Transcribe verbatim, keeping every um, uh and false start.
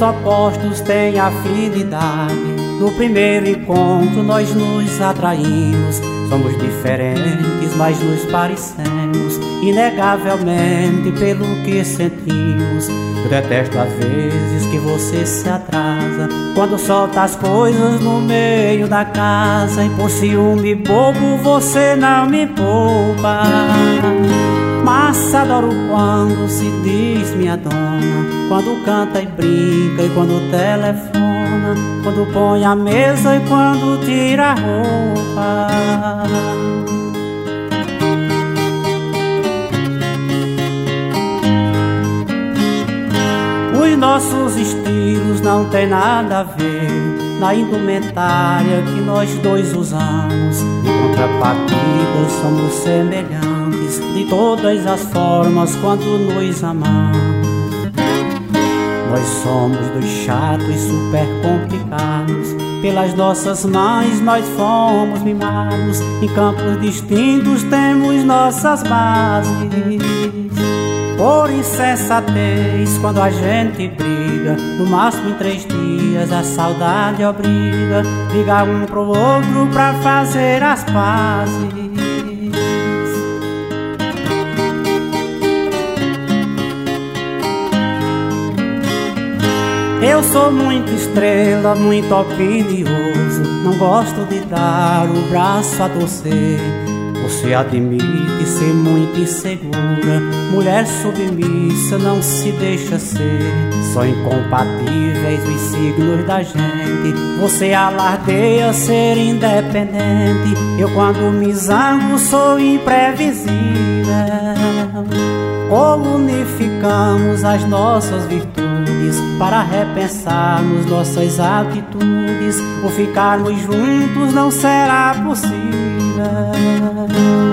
opostos têm afinidade. No primeiro encontro nós nos atraímos. Somos diferentes, mas nos parecemos, inegavelmente pelo que sentimos. Eu detesto às vezes que você se atrasa, quando solta as coisas no meio da casa. E por ciúme bobo você não me poupa. Mas adoro quando se diz minha dona, quando canta e brinca e quando telefona, quando põe a mesa e quando tira a roupa. Os nossos estilos não tem nada a ver na indumentária que nós dois usamos. Em contrapartida somos semelhantes de todas as formas quando nos amamos. Nós somos dois chatos super complicados, pelas nossas mães nós fomos mimados. Em campos distintos temos nossas bases. Por insensatez, quando a gente briga, no máximo em três dias a saudade obriga. Liga um pro outro pra fazer as pazes. Eu sou muito estrela, muito opinioso, não gosto de dar o braço a torcer. Você admite ser muito insegura, mulher submissa não se deixa ser. São incompatíveis os signos da gente, você alardeia ser independente. Eu quando me zango sou imprevisível. Como unificamos as nossas virtudes para repensarmos nossas atitudes, ou ficarmos juntos não será possível.